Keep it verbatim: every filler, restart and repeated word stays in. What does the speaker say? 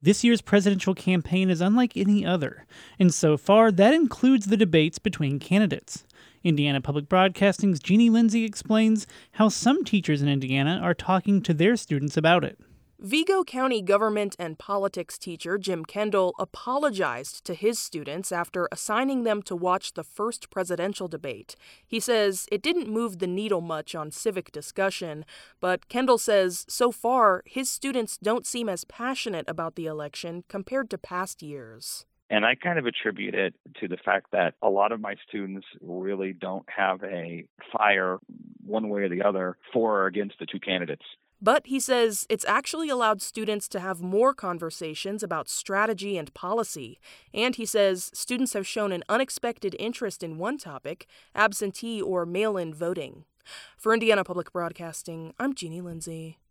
This year's presidential campaign is unlike any other, and so far that includes the debates between candidates. Indiana Public Broadcasting's Jeannie Lindsay explains how some teachers in Indiana are talking to their students about it. Vigo County government and politics teacher Jim Kendall apologized to his students after assigning them to watch the first presidential debate. He says it didn't move the needle much on civic discussion, but Kendall says so far his students don't seem as passionate about the election compared to past years. And I kind of attribute it to the fact that a lot of my students really don't have a fire one way or the other for or against the two candidates. But he says it's actually allowed students to have more conversations about strategy and policy. And he says students have shown an unexpected interest in one topic, absentee or mail-in voting. For Indiana Public Broadcasting, I'm Jeannie Lindsay.